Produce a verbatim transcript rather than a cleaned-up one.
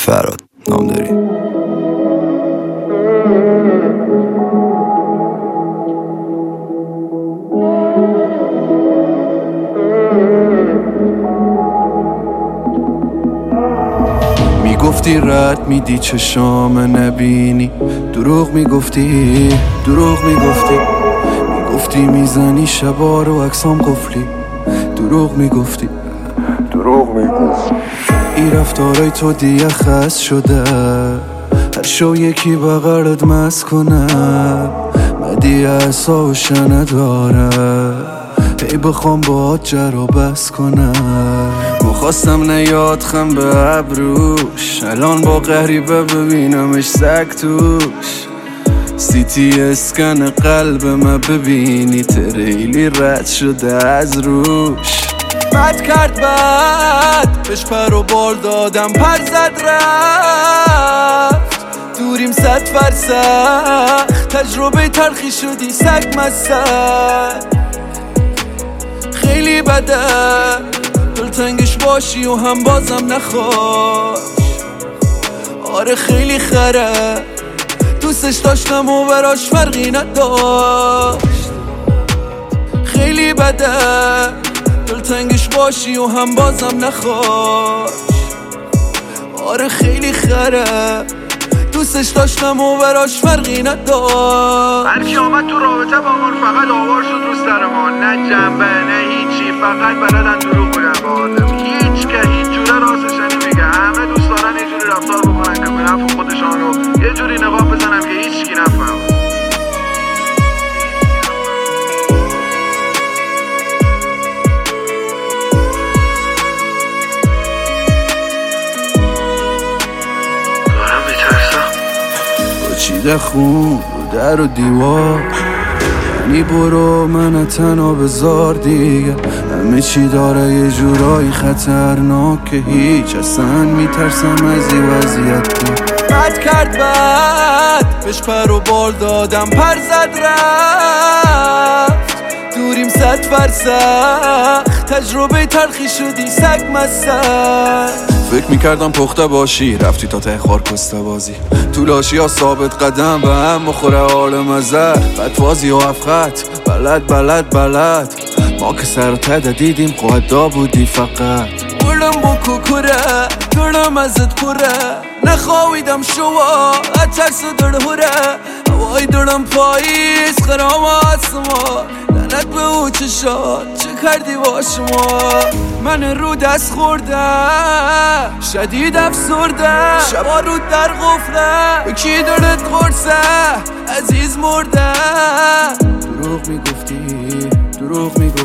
فراد نام داری. میگفتی رد میدی چشام نبینی، دروغ میگفتی دروغ میگفتی میگفتی میزنی شبا رو عکسام قفلی، دروغ میگفتی دروغ میگفتی این رفتارای تو دیگه خست شده، هر شو یکی بغرت مست کنم مدی احسا و شنه داره هی بخوام باهات جر و بس کنم. مخواستم نیاد خم به ابروش، الان با غریبه ببینمش سگ توش. سیتی اسکن قلب من ببینی تریلی رد شده از روش. بد کرد بد بهش پر و بال دادم پر زد رفت، دوریم صد فرسخ تجربه تلخی شدی سگ مستر. خیلی بده دلتنگش باشی و هم بازم نخواش، آره خیلی خره دوستش داشتم و براش فرقی نداشت. خیلی بده دلتنگش باشی و هم بازم نخواش، آره خیلی خره دوستش داشتم و براش فرقی نداشت. هرکی آمد تو رابطه با من فقط آوار شد رو سر ما، نه جنبه نه هیچی، فقط بلدن دروغ بگن با آدم. هیچ که هیچ جوره راستش نمیگه، همه دوست دارن یه جوری رفتار بکنن که به نفع خودشان رو یه جوری نقاب بزنن که هیچکی نفهمه. چیده خون رو در و دیوار، یعنی برو من تنها بذار دیگه. همه چی داره یه جورایی خطرناک که هیچ اصلا میترسم از این وضعیت دی. بد کرد بد بهش پر و بال دادم پر زد رفت، دوریم صد فرسخ تجربه تلخی شدی سگ مستر. فکر میکردم پخته باشی رفتی تا ته خار کسته بازی، تو لاشی ها ثابت قدم به هم مخوره حال مزر. بدوازی و افخط بلد بلد بلد ما که سر تده دیدیم قدا بودی فقط. بردم با کوکوره دورم ازت پره، نخواهیدم شوا اترس و درهوره. هوای دورم پاییز خرام آسما، لعنت به او چشات چه کردی با شما. من رو دست خورده شدید افسرده، شبا رو در غفله کی دارت قرصه عزیز مرده. دروغ میگفتی دروغ میگفتی